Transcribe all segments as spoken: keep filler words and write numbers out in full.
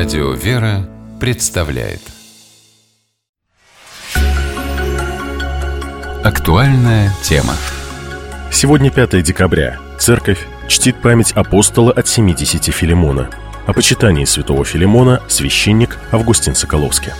Радио «Вера» представляет актуальная тема. Сегодня пятое декабря. Церковь чтит память апостола от семидесяти Филимона. О почитании святого Филимона священник Августин Соколовский.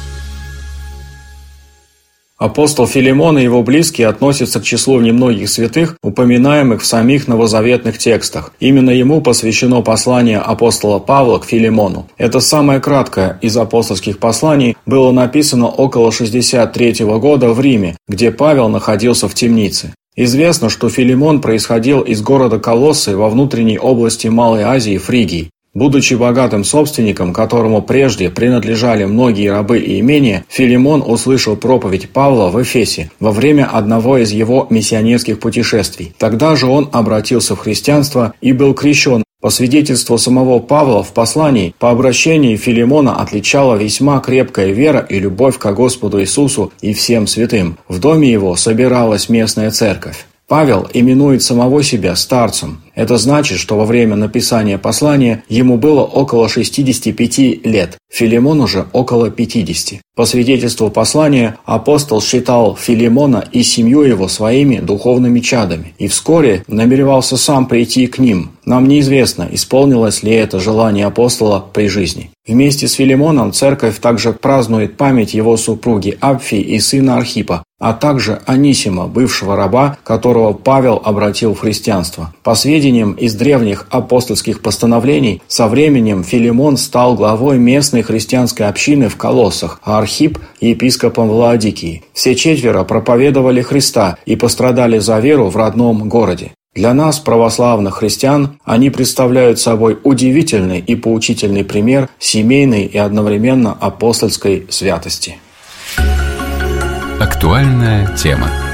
Апостол Филимон и его близкие относятся к числу немногих святых, упоминаемых в самих новозаветных текстах. Именно ему посвящено послание апостола Павла к Филимону. Это самое краткое из апостольских посланий, было написано около шестьдесят третьего года в Риме, где Павел находился в темнице. Известно, что Филимон происходил из города Колоссы во внутренней области Малой Азии Фригии. Будучи богатым собственником, которому прежде принадлежали многие рабы и имения, Филимон услышал проповедь Павла в Эфесе во время одного из его миссионерских путешествий. Тогда же он обратился в христианство и был крещен. По свидетельству самого Павла в послании, по обращении Филимона отличала весьма крепкая вера и любовь к Господу Иисусу и всем святым. В доме его собиралась местная церковь. Павел именует самого себя старцем. Это значит, что во время написания послания ему было около шестидесяти пяти лет, Филимону же около пятидесяти. По свидетельству послания, апостол считал Филимона и семью его своими духовными чадами и вскоре намеревался сам прийти к ним. Нам неизвестно, исполнилось ли это желание апостола при жизни. Вместе с Филимоном церковь также празднует память его супруги Апфии и сына Архипа, а также Анисима, бывшего раба, которого Павел обратил в христианство. По сведениям из древних апостольских постановлений, со временем Филимон стал главой местной христианской общины в Колоссах, а Архип – епископом в Лаодикии. Все четверо проповедовали Христа и пострадали за веру в родном городе. Для нас, православных христиан, они представляют собой удивительный и поучительный пример семейной и одновременно апостольской святости. Актуальная тема.